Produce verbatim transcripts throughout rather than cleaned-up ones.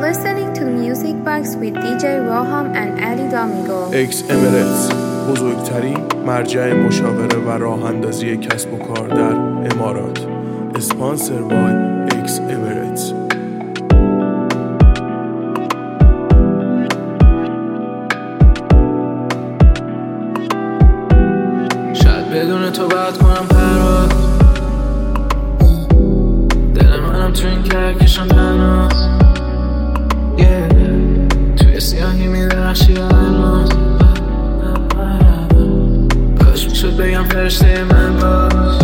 listening to Music Box with دی جی Roham and Ali Domingo. اکس امریتس، بزرگترین مرجع مشاوره و راه اندازی کسب و کار در امارات. اسپانسر بای اکس امریتس. شاید بدون تو باید کنم پرواز، دل منم تو این کهکشان تنهاست. توی سیاهی میدرخشی الماس، کاش میشد بگم فرشته من باش.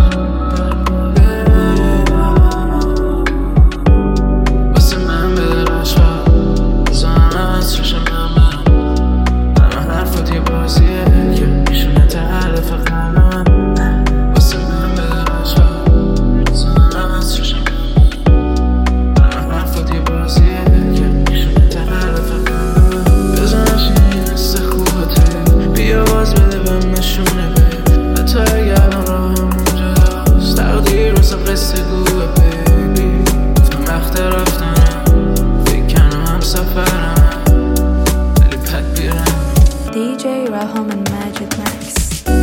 واسه من بده عشقا، بزنم از چشم من من همه حرفات یه بازیه که میشونه تعرف قلبم. واسه من بده عشقا، بزنم از چشم من من همه حرفات یه بازیه که میشونه تعرف قلبم. بزنش این حس خوبته، بیا باز بده بهم نشونه بی، حتی اگر الان راهم اونجاست. تقدیر مثل قصه گوه بیبی، گفتم وقت رفتنم، فکر کنم هم سفرم، ولی پد بیرم. دی جی Roham and Magic Max.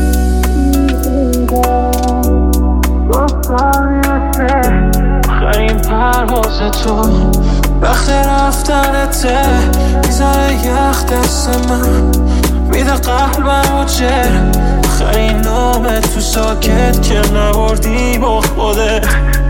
آخرین پرواز تو وقت رفتنته، میذاره یخ دست من، میده قلبم و جر. آخرین نامه تو ساکت که نبردی با خودت،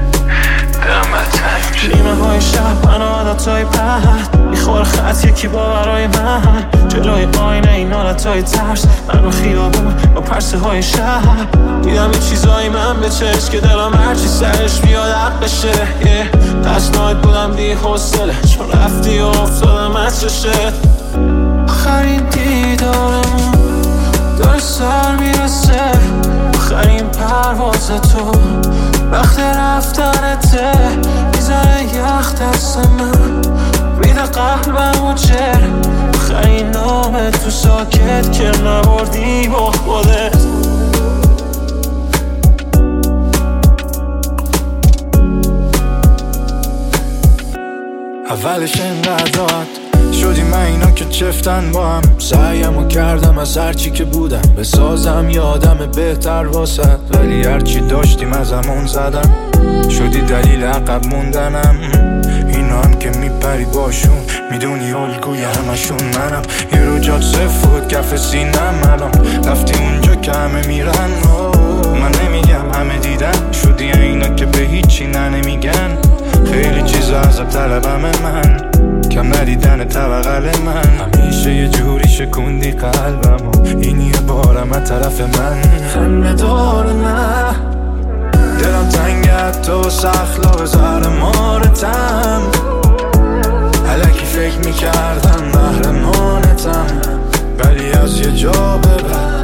نیمه های شب من عادت های پهد، میخور خط یکی باورای من، جلوی آینه این حالت های ترس، من رو خیابون با پرسه های شهر. دیدم این چیزایی من به چشم که دلم هرچی سرش بیاد حق بشه. دست نایت بودم بی حوصله، چون رفتی و افتادم از چشت. آخرین دیدارمون داره سر میرسه، آخرین پرواز تو وقت رفتنته، میزنه یخ دست من، میده قلبم و جر. آخرین نامه تو ساکت که نبردی با خودت. اولش اینقدر راحت شدی من اینا که چفتن با هم، سعیمو کردم از هرچی که بودم بسازم یه آدم بهتر واسد، ولی هرچی داشتیم از همون زدم، شدی دلیل عقب موندنم. اینا هم که میپری باشون، میدونی الگوی همشون منم، یه رو جات صف بود کف سینم، الان رفتی اونجا که همه میرن. من نمیگم همه دیدن، شدی اینا که به هیچی نه نمیگن، خیلی چیزا از طلبم من، کم ندیدن طبقل من، همیشه یه جوری شکوندی قلبم و این یه بارم از طرف من. خنده دار نه، دلم تنگت تو سخلا زهر مارتم، الکی فکر میکردم محرمانتم، ولی از یه جا به بعد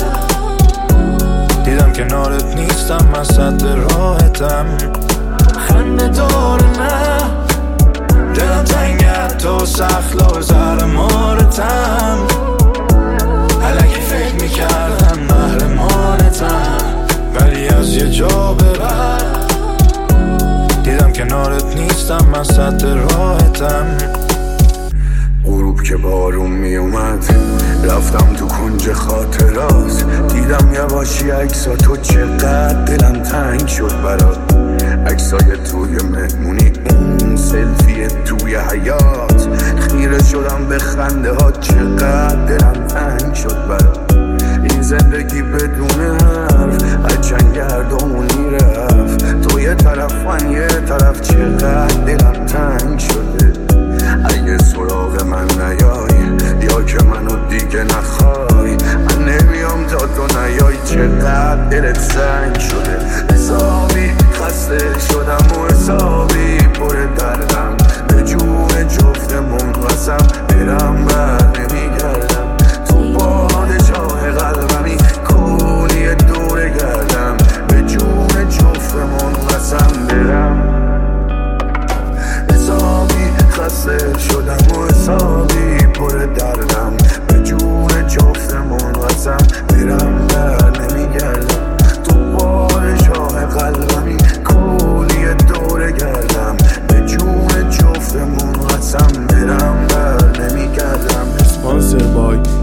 دیدم کنارت نیستم، من صد راحتم. خنده دار نه، دلم تنگت تو سخلا زهر مارتم، الکی فکر میکردم محرمانتم، ولی از یه جا به بعد دیدم کنارت نیستم، من صد راحتم. غروب که بارون می اومد رفتم تو کنج خاطرات، دیدم یواشی عکسا تو، چقدر دلم تنگ شد برات. عکسای توی مهمونی، اون سلفی توی حیات، خیره شدم به خنده ها، چقدر دلم تنگ شد برات. این زندگی بدون حرف از چند گردمونی رفت، تو یه طرف من یه طرف، چقدر دلم تنگ شده. اگه سراغ من نیای یا که منو دیگه نخوای، من نمیام تا تو نیای، چقدر دلت سنگ شده. حسابی خسته شدم و حسابی پر دردم، به جون جفتمون قسم برم بر نمیگردم، تو پادشاه قلبمی کلی دور گردم، به جون جفتمون قسم برم. حسابی خسته شدم و حسابی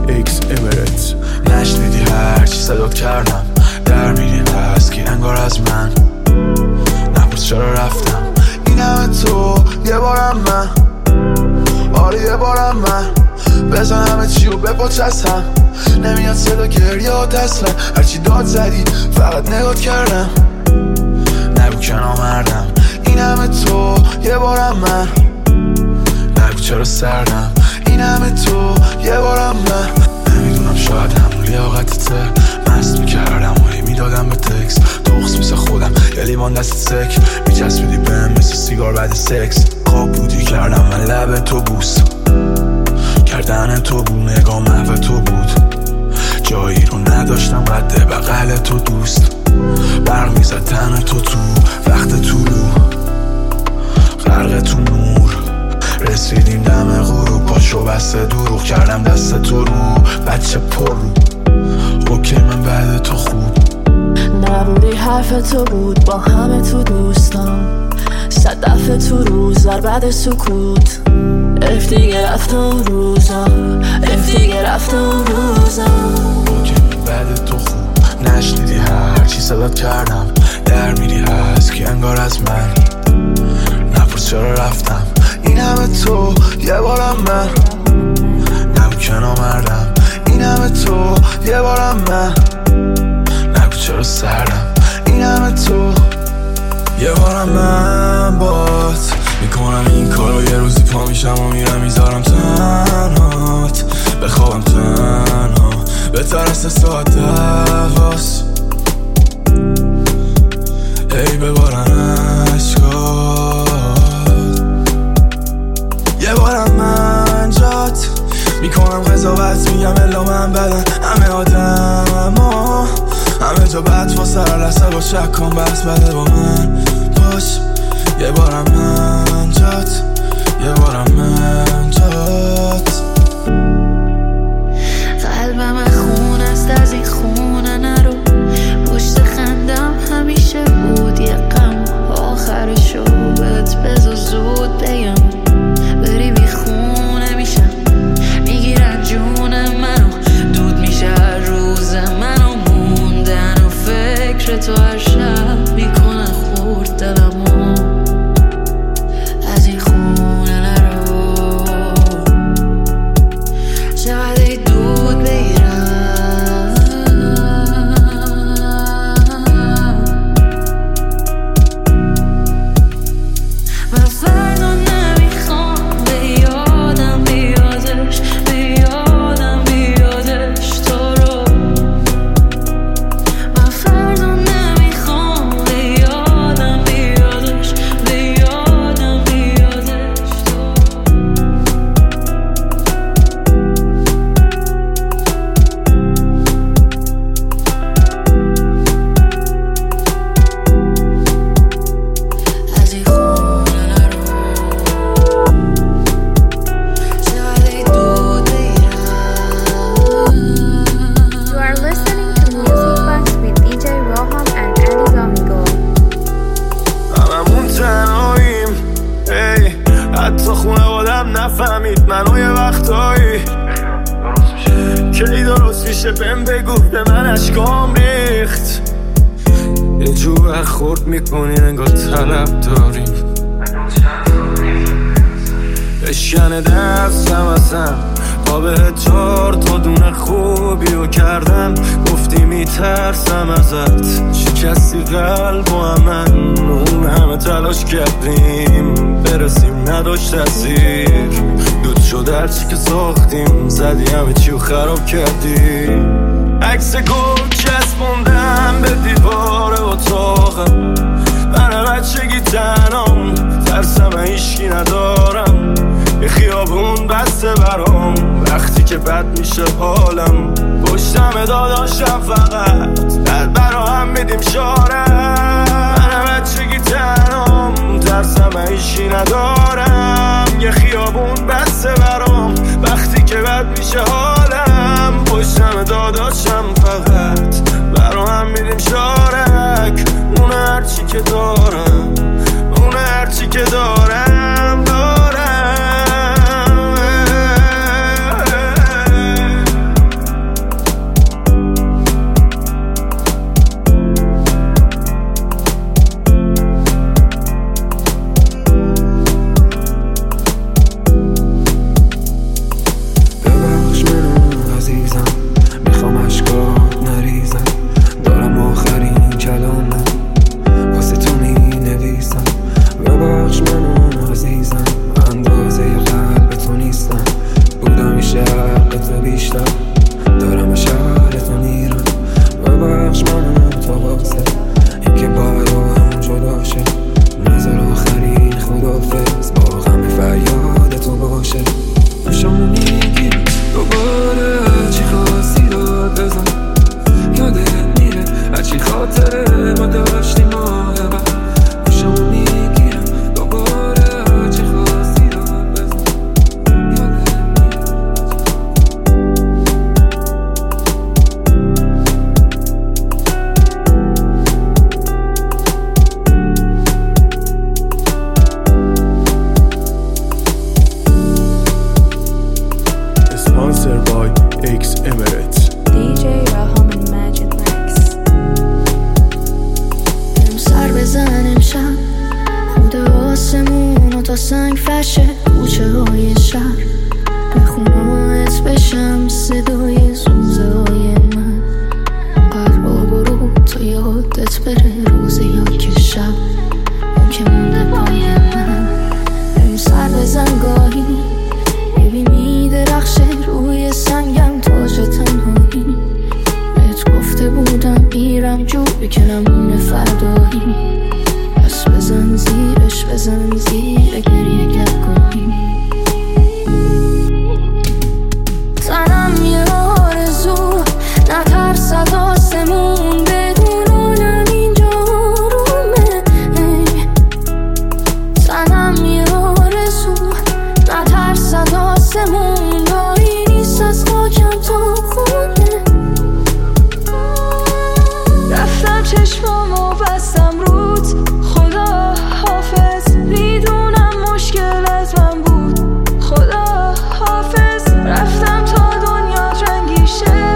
اکس امرت. نشنیدی هرچی صدات کردم، در میری پس کی انگار از من. نپرس چرا رفتم، این همه تو یه بارم من، آره یه بارم من. بزن همه چی و بپاچستم، نمیاد صدا گریات اصلا. هرچی داد زدی فقط نگات کردم، نگو که نامردم. این همه تو یه بارم من، نگو چرا سردم. این همه تو یه بارم من. نمیدونم شاید همون لیاقتته، مست میکردم ولی میدادم به تکس. دخص مثل خودم یه لیوان دست سک، میچسبیدی بهم مثل سیگار بعد سکس. خواب بودی کردم من لب تو بوس، کردن تو بود نگاه محو تو بود. جایی رو نداشتم قد بغل تو دوست. برق میزد تن تو تو وقت طولو، غرق تو نور. رسیدیم دم غروب، پاشو بسته دروغ کردم دست تو رو. بچه پر رو اوکی من بعد تو خوب نبودی، حرف تو بود با همه تو دوستان. صد دفعه تو روز در بعد سکوت. اف دیگه رفت اون روزا، اف دیگه رفت اون روزا. اوکی من بعد تو خوب. نشنیدی هرچی صدات کردم، در میری هست که انگار از من. نپرس چرا رفتم، این همه تو یه بارم من، نگو که نامردم. این همه تو یه بارم من، نگو چرا سردم. این همه تو یه بارم من بات میکنم این کارو. یه روزی پا میشم و میرم میذارم تنهات، بخوابم تنها به ترس ساعت دواست. ای ببارن عشقات، یه بارم من جات میکنم قضاوت، میگم الا من بدن همه آدم ها. همه جا بد فاسر لحظه با شک کن بس بده با من باش. یه بارم من جات، یه بارم من جات. قلبم خون است از این خونه نرو، پشت خندم همیشه بود یه غم. آخرشو بهت بذار زود بگم، بری بی خونه میشم. میگیرن جون منو، دود میشه هر روز منو. موندن و فکر تو هر شب میکنن خورد دلمو. از این خونه نرو، چقدر ای دود بگیرم. من فردا نمیخوام به یادم بیادش، به یادم بیادش تو رو. من فردا نمیخوام به یادم بیادش، به یادم بیادش تو. از این خونه نرو، چقدر ای دود بگیرم. You are listening to Music Box with دی جی Roham and Ali Domingo. هممون تنهاییم، ای حتی خونه بادم نفهمید منو. یه وقتایی کی درست میشه بهم بگو، به من اشکام ریخت. یه جو برخورد میکنی انگار طلب داریم، بشکنه دستم ازم. تا به چار تا دونه خوبی رو کردم، گفتی میترسم ازت. شکستی قلب و من، اون همه تلاش کردیم برسیم نداشت تاثیر. دود شد هرچی که ساختیم، زدی همه چی رو خراب کردی. عکس گل چسبوندم به دیوار اتاقم، من بچگی تنام، ترسم هیچکی ندارم. یه خیابون بسته برام، وقتی که بد میشه حالم. پشتم داداشم فقط در برا هم میدیم شارم. من بچگی تنام، ترسم هیچکی ندارم. یه خیابون بسته برام، وقتی که بد میشه حالم. پشتم داداشم فقط برا هم میدیم شارک. اون هرچی که دارم، اون هرچی که دارم دارم. اکس امرت. دی جی راهام and Magic Max. بریم سر بزن امشب خود آسمون و تا سنگ فشه کوچه های شهر بخونایت بشم صدای سوزه های من قرار برو تا یادت بره روز یا که شب اون که مونده پای من. بریم سر بزن گاهی ببینی درخشه روی سنگم تاج تنهایی بهت گفته بودم میرم جو بکنم فردایی پس بزن زیرش بزن زیر گریه گهگاهی تنم یه آرزو نترسد آسمون بدون آنم اینجا رومه تنم یه آرزو نترسد آسمون داری نیست از خاکم تا خونه رفتم چشمامو بستم رود خدا حافظ میدونم مشکلت من بود خدا حافظ رفتم تا دنیا رنگی شه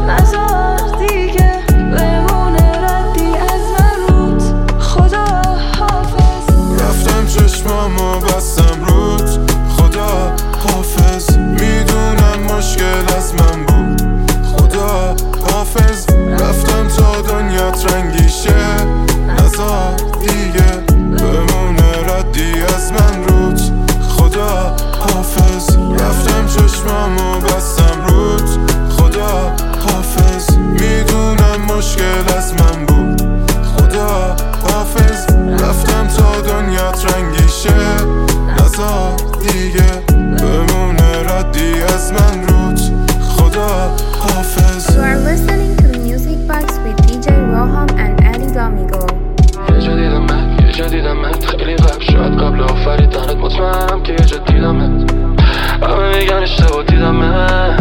نزار دیگه بمونه ردی از من رود خدا حافظ رفتم چشمامو بستم رود خدا حافظ میدونم مشکل از من بود خدا حافظ رفتم تا دنیات رنگی شه نزار دیگه بمونه ردی از من رود خدا حافظ رفتم چشمامو بستم رود خدا حافظ میدونم مشکل از من بود خدا حافظ رفتم تا دنیات رنگی شه نزار دیگه بمونه ردی از من رود خدا حافظ. You are listening to the Music Box with دی جی Roham and Ali Domingo. یه جا دیدمت یه جا دیدمت خیلی قبل شاید قبل آفریدنت مطمئنم که یه جا دیدمت همه میگن اشتباه دیدمت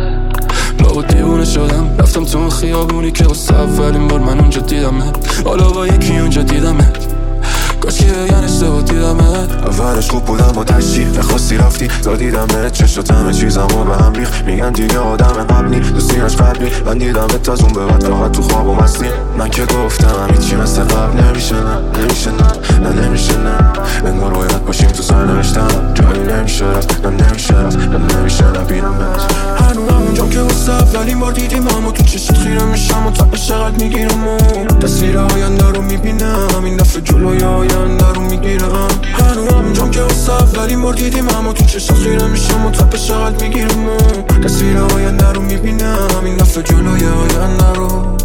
لابد دیوونه شدم رفتم تو اون خیابونی که واسه اولین بار من اونجا دیدمت حالا با یکی اونجا دیدمت کاش که بگن اشتباه دیدمت اولش خوب بودم با تشریح نخواستی رفتی تا دیدمت چشت همه چیزم و به هم ریخ میگن دیگه آدم قبلی دوستینش قبلی من دیدمت از اون به بعد فقط تو خواب و مستی من که گفتم هیچی مثل قبل نمیشه نه نمیشه نه نه نمیشه نه انگار باید باشیم تو سرنوشتم جایی نمیشه رفت نه نمیشه رفت نه نمیشه نبینمت هنو همونجام که واسه اولین بار دیدیم همو تو چشت خیره میشم و تا عشقت میگیرم و تصویر آینده رو میبینم این دفعه جلوی آینده رو میگیرم هنو همونجام که واسه اولین بار دیدیم همو تو چشت خیره میشم و تا عشقت میگیرم و تصویر آینده رو میبینم این دفعه جلوی آینده رو.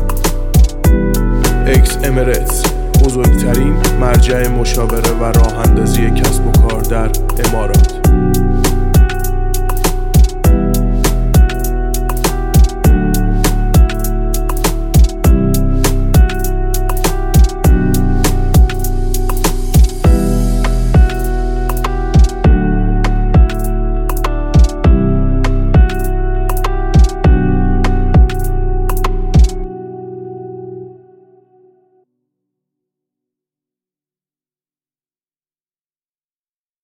اکس امرت، بزرگترین مرجع مشاوره و راه اندازی کسب و کار در امارات.